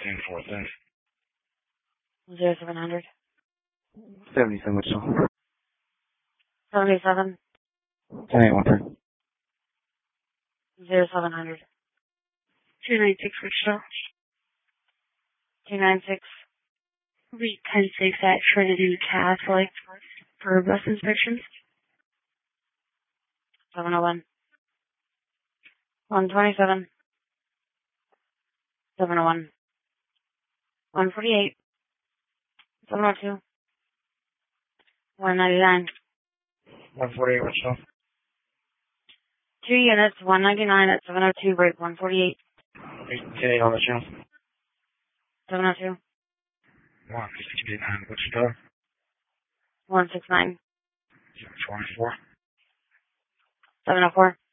10-4, thanks. 0700. 77, what's up? 77. 10-8, 0700. 296 Wichita. 296. Be 10-6 at Trinity Catholic for bus inspections. 701. 127. 701. 148. 702. 199. 148, what's up? 2 units, 199 at 702, break 148. 10-8 on the channel. 702. 169, Wichita. 169. 24. 704.